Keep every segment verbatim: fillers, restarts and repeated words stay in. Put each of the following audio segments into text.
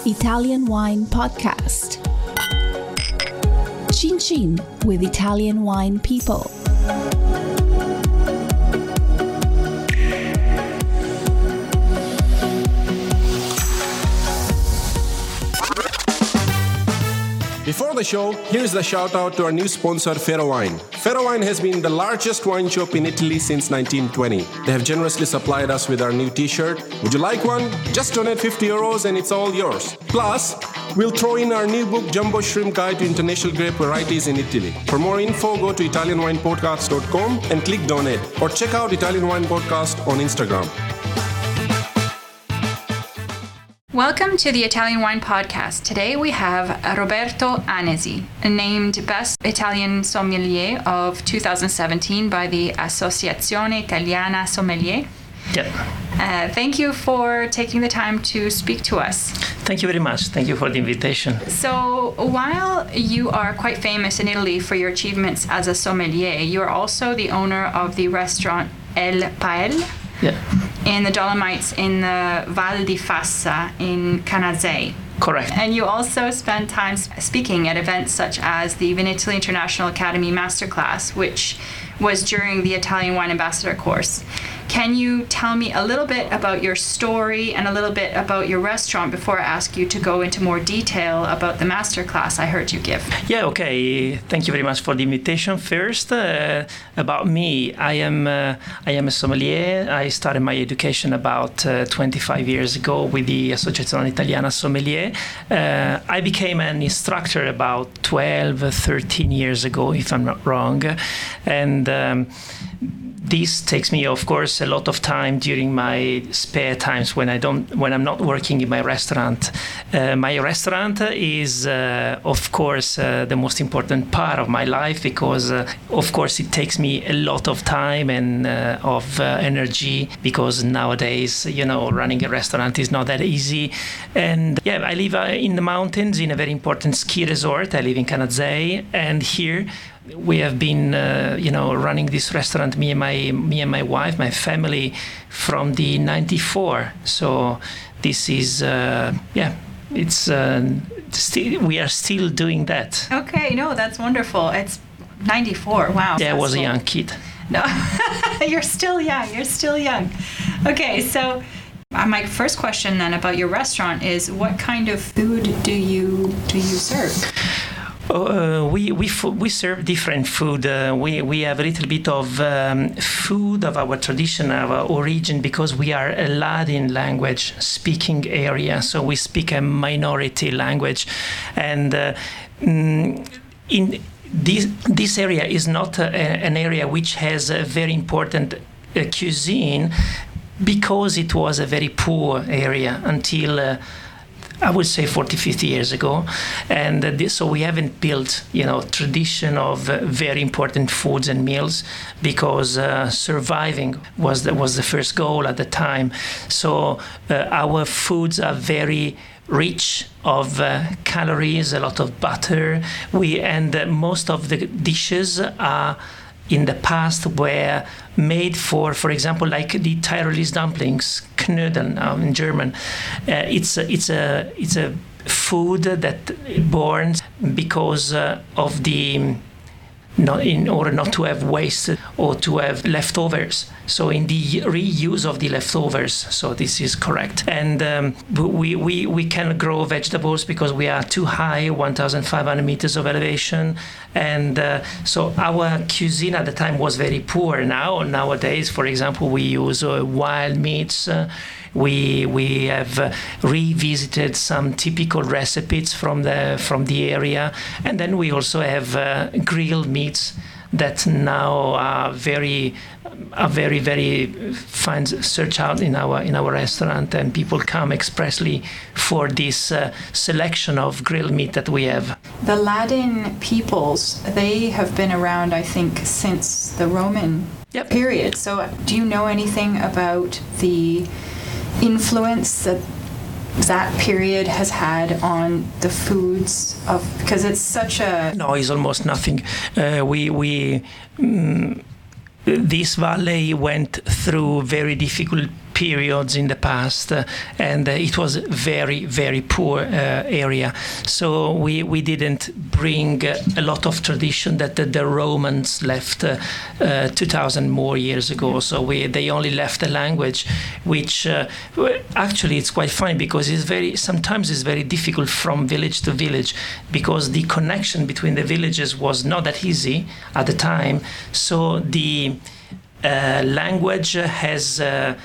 Italian Wine Podcast. Chin Chin with Italian wine people. Before the show, here's the shout out to our new sponsor, Fero Wine. Fero Wine has been the largest wine shop in Italy since nineteen twenty. They have generously supplied us with our new t-shirt. Would you like one? Just donate fifty euros and it's all yours. Plus, we'll throw in our new book, Jumbo Shrimp Guide to International Grape Varieties in Italy. For more info, go to italian wine podcast dot com and click donate. Or check out Italian Wine Podcast on Instagram. Welcome to the Italian Wine Podcast. Today we have Roberto Anesi, named Best Italian Sommelier of two thousand seventeen by the Associazione Italiana Sommelier. Yep. Uh, thank you for taking the time to speak to us. Thank you very much. Thank you for the invitation. So, while you are quite famous in Italy for your achievements as a sommelier, you are also the owner of the restaurant El Pael. Yeah. In the Dolomites in the Val di Fassa in Canazei. Correct. And you also spend time speaking at events such as the Vinitaly International Academy Masterclass, which was during the Italian Wine Ambassador course. Can you tell me a little bit about your story and a little bit about your restaurant before I ask you to go into more detail about the masterclass I heard you give? Yeah, okay. Thank you very much for the invitation. First, uh, about me, I am uh, I am a sommelier. I started my education about uh, twenty-five years ago with the Associazione Italiana Sommelier. Uh, I became an instructor about twelve, thirteen years ago, if I'm not wrong. And um, this takes me, of course, a lot of time during my spare times when I don't, when I'm not working in my restaurant. Uh, my restaurant is, uh, of course, uh, the most important part of my life because, uh, of course, it takes me a lot of time and uh, of uh, energy because nowadays, you know, running a restaurant is not that easy. And yeah, I live uh, in the mountains in a very important ski resort. I live in Canazei, and here we have been, uh, you know, running this restaurant, me and my me and my wife, my family, from the ninety-four. So this is, uh, yeah, it's uh, still we are still doing that. Okay, no, that's wonderful. It's ninety-four. Wow. Yeah, I was cool. a young kid. No, you're still young. You're still young. Okay, so uh, my first question then about your restaurant is, what kind of food do you do you serve? Uh, we we f- we serve different food. Uh, we we have a little bit of um, food of our tradition, of our origin, because we are a Latin language speaking area. So we speak a minority language, and uh, mm, in this this area is not a, an area which has a very important uh, cuisine, because it was a very poor area until. Uh, I would say forty, fifty years ago. And uh, this, so we haven't built, you know, tradition of uh, very important foods and meals because uh, surviving was the, was the first goal at the time. So uh, our foods are very rich of uh, calories, a lot of butter. We and uh, most of the dishes are in the past were made for, for example, like the Tyrolese dumplings, Knödel now in German. Uh, it's a, it's a it's a food that born because uh, of the not in order not to have waste or to have leftovers. So in the reuse of the leftovers, so this is correct. And um, we, we, we can grow vegetables because we are too high, one thousand five hundred meters of elevation. And uh, so our cuisine at the time was very poor. Now, nowadays, for example, we use uh, wild meats. Uh, we we have uh, revisited some typical recipes from the from the area, and then we also have uh, grilled meats that now are very are very very fine search out in our in our restaurant, and people come expressly for this uh, selection of grilled meat that we have. The Latin peoples, they have been around, I think, since the Roman yep. period. So do you know anything about the influence that that period has had on the foods of, because it's such a no it's almost nothing. uh, we we um, this valley went through very difficult periods in the past, uh, and uh, it was very, very poor uh, area. So we, we didn't bring uh, a lot of tradition that the, the Romans left uh, uh, two thousand more years ago. So we they only left a language, which uh, actually it's quite funny because it's very sometimes it's very difficult from village to village because the connection between the villages was not that easy at the time. So the uh, language has. Uh,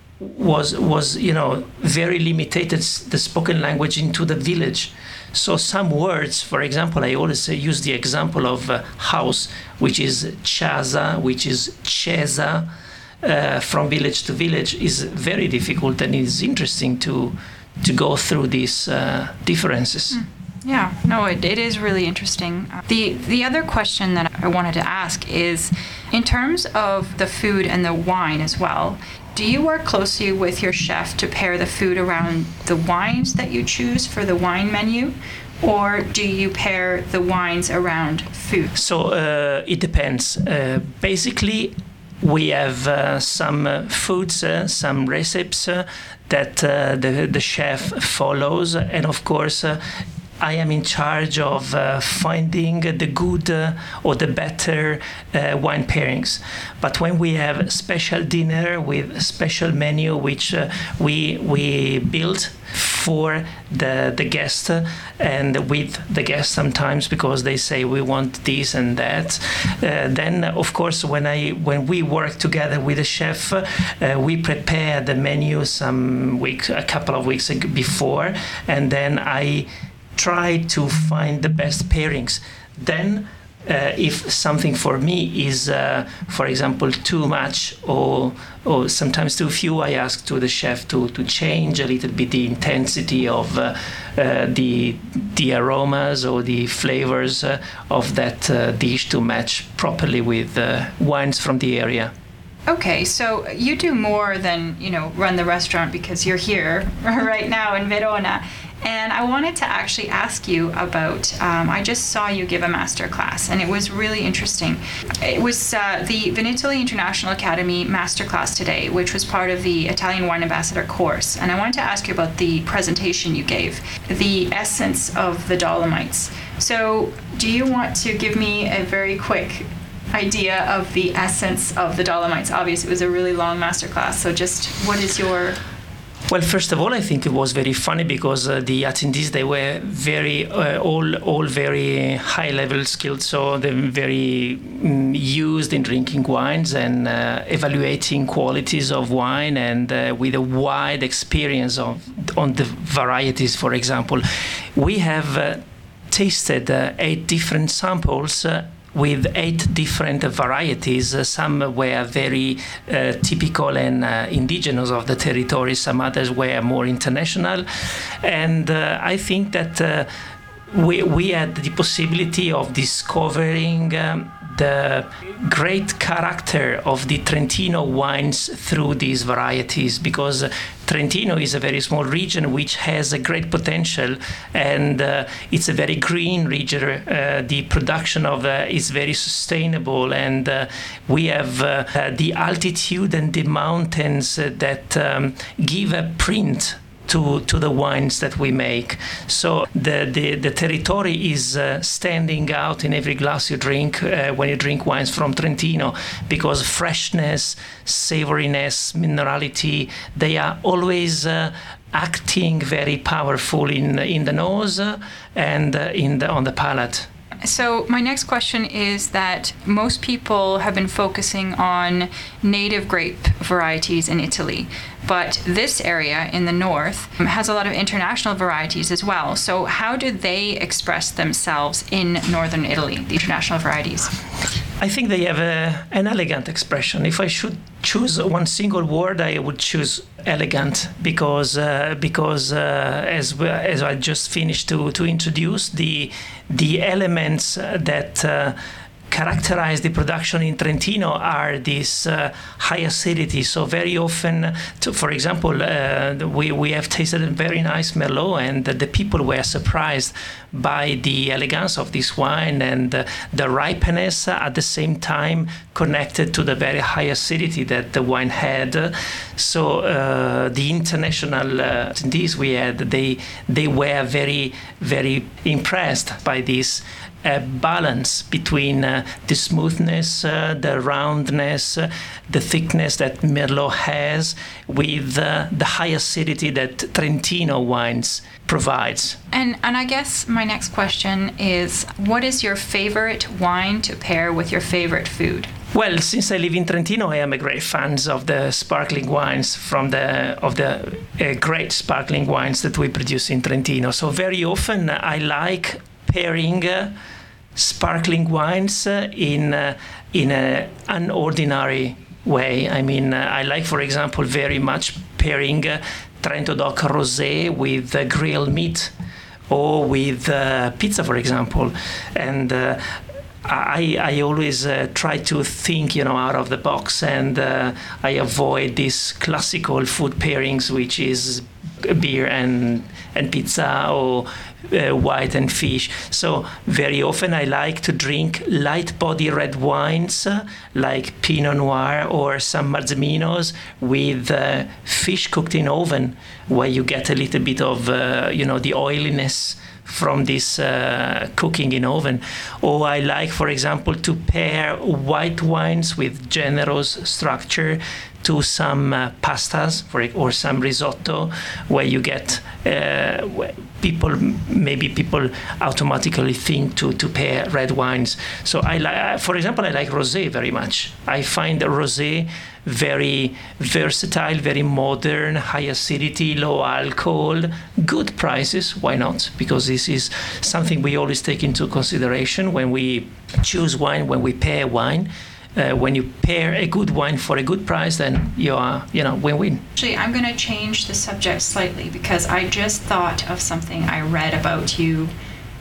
was was you know very limited, the spoken language into the village. So some words, for example, I always use the example of uh, house, which is casa, which is cesa, uh, from village to village, is very difficult, and it's interesting to to go through these uh, differences. Mm. Yeah, no, it, it is really interesting. The the other question that I wanted to ask is, in terms of the food and the wine as well, do you work closely with your chef to pair the food around the wines that you choose for the wine menu, or do you pair the wines around food? So uh, it depends. Uh, basically, we have uh, some uh, foods, uh, some recipes uh, that uh, the, the chef follows, and of course, uh, I am in charge of uh, finding the good uh, or the better uh, wine pairings. But when we have a special dinner with a special menu, which uh, we we build for the the guest uh, and with the guest sometimes because they say we want this and that, uh, then of course when I when we work together with the chef, uh, we prepare the menu some week, a couple of weeks before, and then I try to find the best pairings. Then uh, if something for me is, uh, for example, too much or or sometimes too few, I ask to the chef to, to change a little bit the intensity of uh, uh, the the aromas or the flavors uh, of that uh, dish to match properly with uh, wines from the area. Okay, so you do more than, you know, run the restaurant because you're here right now in Verona. And I wanted to actually ask you about, um, I just saw you give a master class, and it was really interesting. It was uh, the Vinitaly International Academy master class today, which was part of the Italian Wine Ambassador course. And I wanted to ask you about the presentation you gave, the essence of the Dolomites. So do you want to give me a very quick idea of the essence of the Dolomites? Obviously, it was a really long master class, so just what is your... Well, first of all, I think it was very funny because uh, the attendees, they were very, uh, all all very high-level skilled, so they're very um, used in drinking wines and uh, evaluating qualities of wine, and uh, with a wide experience of on the varieties, for example. We have uh, tasted uh, eight different samples uh, with eight different varieties. Uh, some were very uh, typical and uh, indigenous of the territory, some others were more international. And uh, I think that uh, we, we had the possibility of discovering um, the great character of the Trentino wines through these varieties, because Trentino is a very small region which has a great potential, and uh, it's a very green region. Uh, the production of uh, is very sustainable, and uh, we have uh, uh, the altitude and the mountains uh, that um, give a print to to the wines that we make. So the the, the territory is uh, standing out in every glass you drink uh, when you drink wines from Trentino, because freshness, savoriness, minerality, they are always uh, acting very powerful in in the nose uh, and uh, in the on the palate. So my next question is that most people have been focusing on native grape varieties in Italy, but this area in the north has a lot of international varieties as well. So how do they express themselves in northern Italy, the international varieties? I think they have a, an elegant expression. If I should choose one single word, I would choose elegant, because uh, because uh, as we, as I just finished to to introduce the the elements that uh, characterize the production in Trentino are this uh, high acidity. So very often, to, for example, uh, we, we have tasted a very nice Merlot, and the people were surprised by the elegance of this wine and uh, the ripeness uh, at the same time connected to the very high acidity that the wine had. So uh, the international uh, attendees we had, they they were very very impressed by this uh, balance between uh, the smoothness, uh, the roundness, uh, the thickness that Merlot has, with uh, the high acidity that Trentino wines provides. And and I guess my next question is, what is your favorite wine to pair with your favorite food? Well, since I live in Trentino, I am a great fan of the sparkling wines from the of the uh, great sparkling wines that we produce in Trentino. So very often I like pairing uh, sparkling wines uh, in uh, in a unordinary way. I mean, uh, I like, for example, very much pairing uh, Trento Doc Rosé with uh, grilled meat, or with uh, pizza, for example, and. Uh, I, I always uh, try to think, you know, out of the box, and uh, I avoid these classical food pairings, which is beer and and pizza, or uh, white and fish. So very often I like to drink light body red wines uh, like Pinot Noir or San Marziminos with uh, fish cooked in oven, where you get a little bit of uh, you know the oiliness from this uh, cooking in oven. Or I like, for example, to pair white wines with generous structure to some uh, pastas for it, or some risotto, where you get uh, people maybe people automatically think to to pair red wines. So I like, for example, I like rosé very much. I find the rosé very versatile, very modern, high acidity, low alcohol, good prices. Why not? Because this is something we always take into consideration when we choose wine, when we pair wine. Uh, when you pair a good wine for a good price, then you are, you know, win-win. Actually, I'm going to change the subject slightly, because I just thought of something I read about you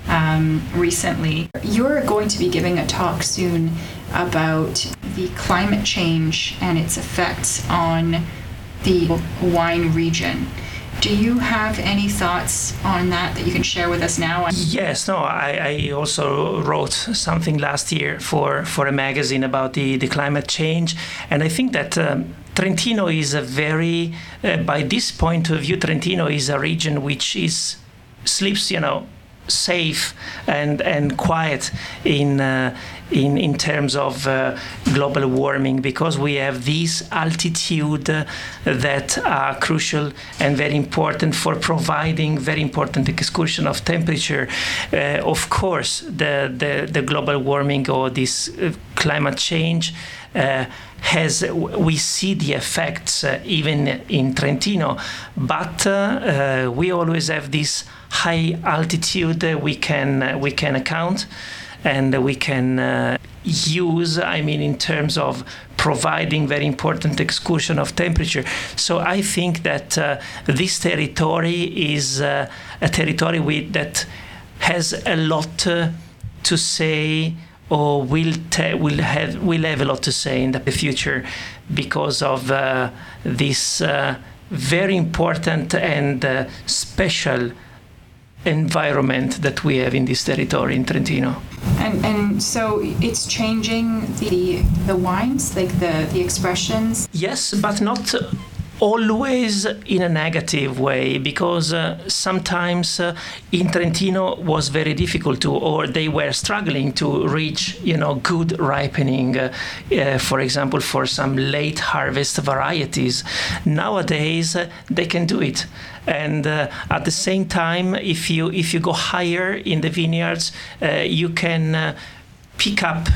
um, recently. You're going to be giving a talk soon about the climate change and its effects on the wine region. Do you have any thoughts on that that you can share with us now? Yes, no, I, I also wrote something last year for, for a magazine about the, the climate change. And I think that um, Trentino is a very, uh, by this point of view, Trentino is a region which is sleeps, you know, safe and and quiet in uh, in in terms of uh, global warming, because we have this altitude uh, that are crucial and very important for providing very important excursion of temperature. Uh, of course, the, the the global warming or this uh, climate change uh, has we see the effects uh, even in Trentino, but uh, uh, we always have this high altitude uh, we can uh, we can account, and we can uh, use, I mean, in terms of providing very important excursion of temperature. So I think that uh, this territory is uh, a territory with, that has a lot uh, to say, or will te- will have will have a lot to say in the future, because of uh, this uh, very important and uh, special environment that we have in this territory in Trentino. And and so it's changing the the wines, like the, the expressions? Yes, but not always in a negative way, because uh, sometimes uh, in Trentino was very difficult to, or they were struggling to reach, you know, good ripening, uh, uh, for example, for some late harvest varieties. Nowadays, uh, they can do it. And uh, at the same time, if you if you go higher in the vineyards, uh, you can uh, pick up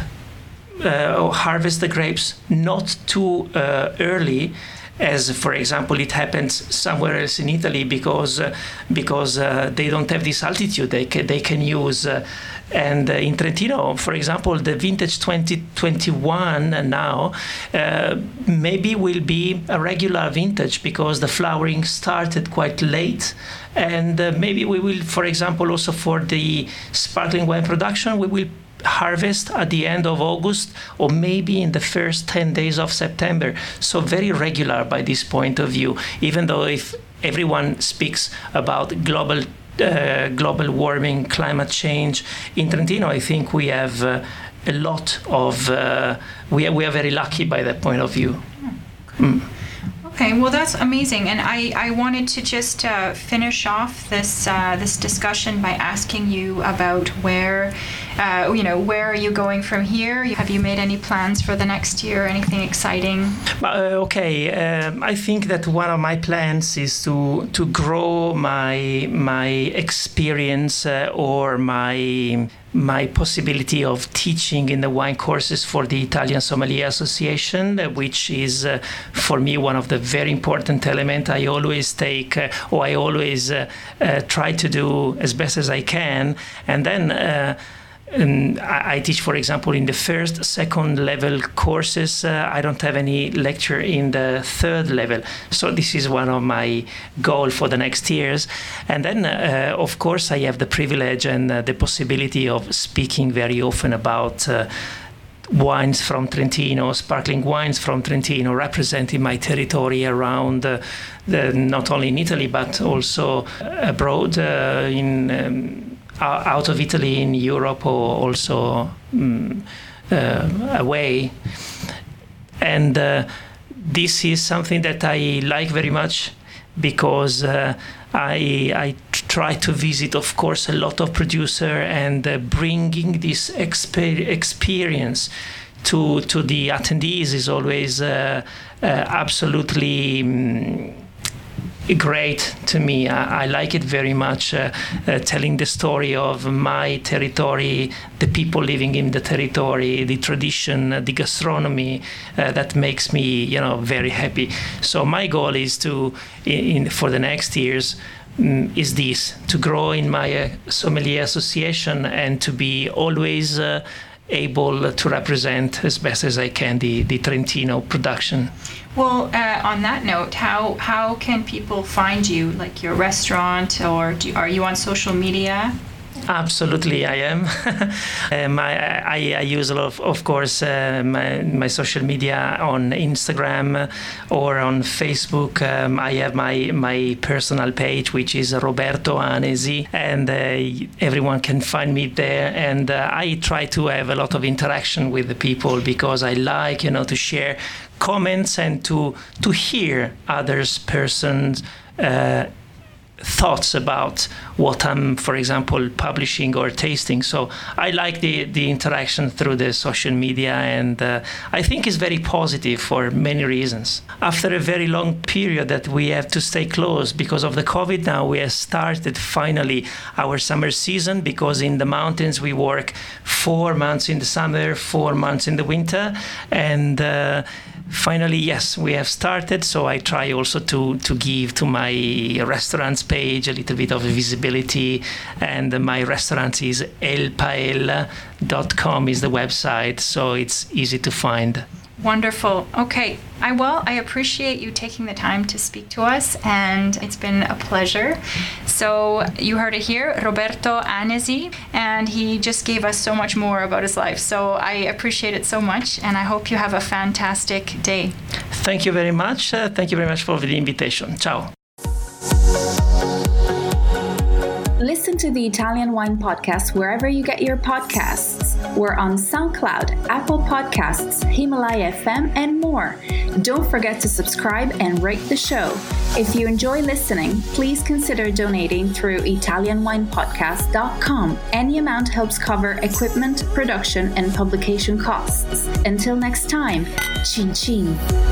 uh, or harvest the grapes not too uh, early, as, for example, it happens somewhere else in Italy, because uh, because uh, they don't have this altitude they can, they can use. Uh, and uh, in Trentino, for example, the vintage twenty twenty-one now uh, maybe will be a regular vintage, because the flowering started quite late. And uh, maybe we will, for example, also for the sparkling wine production, we will harvest at the end of August, or maybe in the first ten days of September. So very regular by this point of view, even though if everyone speaks about global uh, global warming, climate change, in Trentino I think we have uh, a lot of uh, we are, we are very lucky by that point of view. Okay. Mm. Okay, well, that's amazing. And I, I wanted to just uh, finish off this uh, this discussion by asking you about where, uh, you know, where are you going from here? Have you made any plans for the next year? Anything exciting? Uh, okay, um, I think that one of my plans is to to grow my my experience uh, or my my possibility of teaching in the wine courses for the Italian Sommelier Association, uh, which is uh, for me one of the very important elements. I always take, uh, or I always uh, uh, try to do as best as I can, and then uh, Um, I, I teach, for example, in the first, second level courses. Uh, I don't have any lecture in the third level. So this is one of my goals for the next years. And then, uh, of course, I have the privilege and uh, the possibility of speaking very often about uh, wines from Trentino, sparkling wines from Trentino, representing my territory around, uh, the, not only in Italy, but also abroad uh, in um, out of Italy, in Europe, or also um, uh, away. And uh, this is something that I like very much, because uh, I, I try to visit, of course, a lot of producers, and uh, bringing this exper- experience to to the attendees is always uh, uh, absolutely um, great to me. I, I like it very much, uh, uh, telling the story of my territory, the people living in the territory, the tradition, uh, the gastronomy, uh, that makes me, you know, very happy. So my goal is to, in, for the next years, um, is this, to grow in my uh, sommelier association and to be always uh, able to represent as best as I can the, the Trentino production. Well, uh, on that note, how how can people find you, like your restaurant, or do, are you on social media? Absolutely, I am. um, I, I, I use a lot of, of course, uh, my, my social media on Instagram or on Facebook. Um, I have my my personal page, which is Roberto Anesi, and uh, everyone can find me there. And uh, I try to have a lot of interaction with the people, because I like, you know, to share comments and to to hear others' persons' uh, thoughts about what I'm, for example, publishing or tasting. So I like the, the interaction through the social media, and uh, I think it's very positive for many reasons. After a very long period that we have to stay close because of the COVID, now we have started finally our summer season, because in the mountains we work four months in the summer, four months in the winter, and uh, finally, yes, we have started. So I try also to to give to my restaurants page a little bit of visibility, and my restaurant is el paella dot com is the website, so it's easy to find. Wonderful. Okay. I well, I appreciate you taking the time to speak to us, and it's been a pleasure. So you heard it here, Roberto Anesi, and he just gave us so much more about his life. So I appreciate it so much, and I hope you have a fantastic day. Thank you very much. Uh, thank you very much for the invitation. Ciao. Listen to the Italian Wine Podcast wherever you get your podcasts. We're on SoundCloud, Apple Podcasts, Himalaya F M, and more. Don't forget to subscribe and rate the show. If you enjoy listening, please consider donating through italian wine podcast dot com. Any amount helps cover equipment, production, and publication costs. Until next time, chin chin.